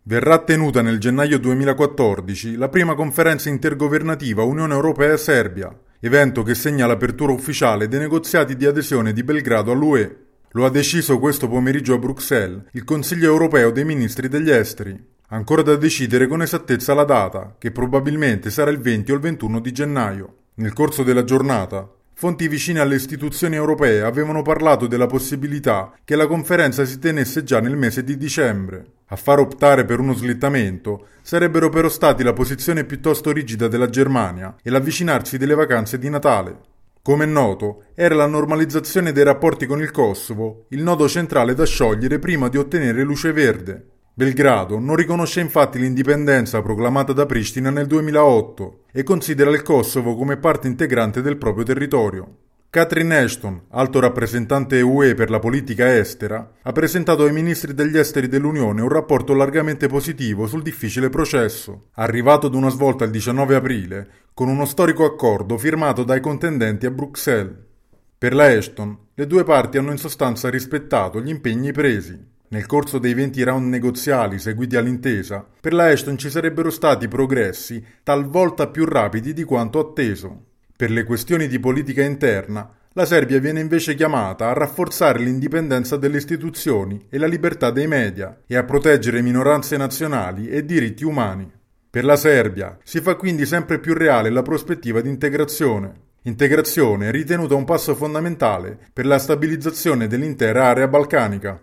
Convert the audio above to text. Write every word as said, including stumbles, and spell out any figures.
Verrà tenuta nel gennaio duemilaquattordici la prima conferenza intergovernativa Unione Europea-Serbia, evento che segna l'apertura ufficiale dei negoziati di adesione di Belgrado all'U E. Lo ha deciso questo pomeriggio a Bruxelles il Consiglio Europeo dei Ministri degli Esteri. Ancora da decidere con esattezza la data, che probabilmente sarà il venti o il ventuno di gennaio. Nel corso della giornata, fonti vicine alle istituzioni europee avevano parlato della possibilità che la conferenza si tenesse già nel mese di dicembre. A far optare per uno slittamento sarebbero però stati la posizione piuttosto rigida della Germania e l'avvicinarsi delle vacanze di Natale. Come è noto, era la normalizzazione dei rapporti con il Kosovo il nodo centrale da sciogliere prima di ottenere luce verde. Belgrado non riconosce infatti l'indipendenza proclamata da Pristina nel duemilaotto e considera il Kosovo come parte integrante del proprio territorio. Catherine Ashton, alto rappresentante U E per la politica estera, ha presentato ai ministri degli esteri dell'Unione un rapporto largamente positivo sul difficile processo, arrivato ad una svolta il diciannove aprile, con uno storico accordo firmato dai contendenti a Bruxelles. Per la Ashton, le due parti hanno in sostanza rispettato gli impegni presi. Nel corso dei venti round negoziali seguiti all'intesa, per la Ashton ci sarebbero stati progressi talvolta più rapidi di quanto atteso. Per le questioni di politica interna, la Serbia viene invece chiamata a rafforzare l'indipendenza delle istituzioni e la libertà dei media e a proteggere minoranze nazionali e diritti umani. Per la Serbia si fa quindi sempre più reale la prospettiva di integrazione. Integrazione ritenuta un passo fondamentale per la stabilizzazione dell'intera area balcanica.